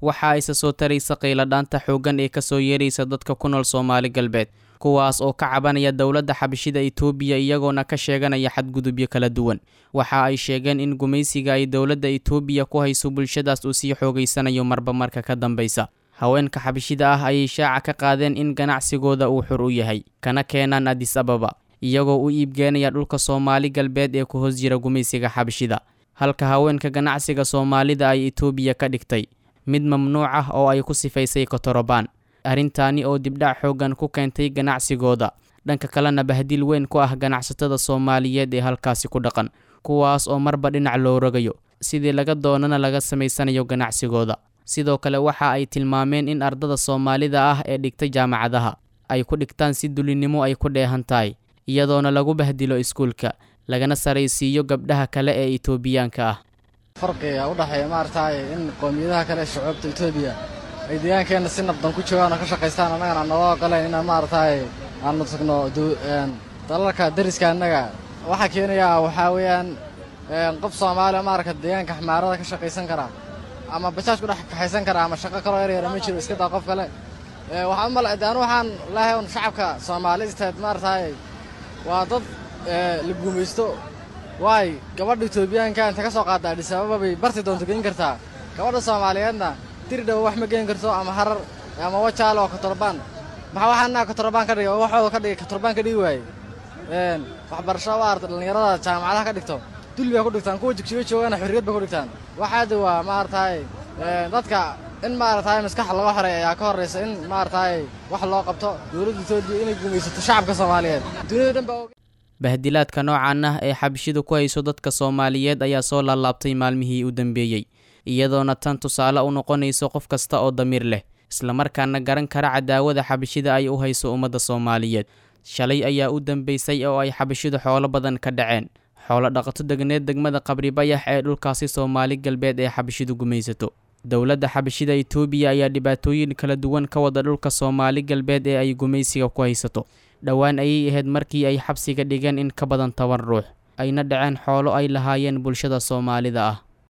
waxa ay soo taraysa qayladhaanta xooggan ee kasoo yeeraysa dadka ku nool Soomaali galbeed kuwaas oo ka cabanaya dawladda xabashida Itoobiya iyagoona ka sheeganaya xadgudubyo kala duwan. Waxa ay sheegeen in gumaysiga ay dawladda Itoobiya ku hayso bulshadaas uu sii xoogaysanayo marba marka ka dambaysa. haweenka xabashida ah ayay shaaca ka qaadeen in ganacsigooda uu xur u yahay kana keenaan Addis Ababa iyagoo u iibgeynaya dhulka Soomaali galbeed ee ku hoos jira gumaysiga xabashida, halka haweenka ganacsiga Soomaalida ay Itoobiya ka dhigtay mid mamnuuc ah oo ay ku sifaysay kontrabaan. arrintaani oo dibdhac xooggan ku keentay ganacsigooda, dhanka kalena bahdil weyn ku ah ganacsatada Soomaaliyeed ee halkaasi ku dhaqan, kuwaas oo marba dhinac loo rogayo sidii laga doonana laga samaysanayo ganacsigooda. sidoo kale waxa ay tilmaameen in ardada Soomaalida ah ee dhigtay jaamacadaha ay ku dhigtaan si dulinimo ay ku dheehan tahay, iyadoona lagu bahdilo iskuulka lagana saraysiiyo gabdhaha kale ee Itoobiyaanka ah. farqiga u dhaxeeya maartay in qoomiyadaha kale shucuubta Itoobiya ay deegaankeena si nabdan ku joogaan oo ka shaqeystaan annagana naloo galeen in maartay aan nutugno dalalka dariska annaga waxa keenaya waxa weeyaan qof Soomaali maarka deegaanka xamaarada ka shaqeysan kara ama bajaaj ku dhaxaysan kara ama shaqo kale yar ma jiro iska daa qof kale waxaan malaadaan waxaan laahay shacabka Soomaaliyeed maartay waa dad la gumaysto way gabadha Itoobiyaanka inta ka soo qaada Addis Ababa bay barti doonto geyn kartaa gabadha Soomaaliyeedna tiridhaw wax ma geyn karto ama harar ama wajaalo oo kontrabaan waxaana kontrabaan ka dhigay waxooda ka dhigay kontrabaan ka dhigi waay waxbarasho waarta dhalinyarada jaamacadaha ka dhigto dulbiga ku dhigtaan kuwa jigjiga joogana xorriyad ba ku dhigtaan waxaad waa maartay dadka in maartay maskax laga xoreeyo ayaa ka horeysa in maartay wax loo qabto dawladda Itoobiya inay gumaysato shacabka Soomaaliyeed dunida dhan baa bahdilaadka noocan ah ee xabashidu ku hayso dadka Soomaaliyeed ayaa soo laalaabtay maalmihii u dambeeyay, iyadoona tan tusaale u noqonayso qof kasta oo damiir leh isla markaana garan kara cadaawada xabashida ay u hayso ummadda Soomaaliyeed. shalay ayaa u dambeysay oo ay xabashidu xoolo badan ka dhaceen xoolo dhaqato degneed degmada Qabri Bayax ee dhulkaasi Soomaali galbeed ee xabashidu gumaysato. dawladda xabashida Itoobiya ayaa dhibaatooyin kala duwan ka wada dhulka Soomaali galbeed ee ay gumaysiga ku haysato. dhawaan ayay ahayd markii ay xabsiga dhigeen in ka badan 10 ruux ayna dhaceen xoolo ay lahaayeen bulshada Soomaalida ah.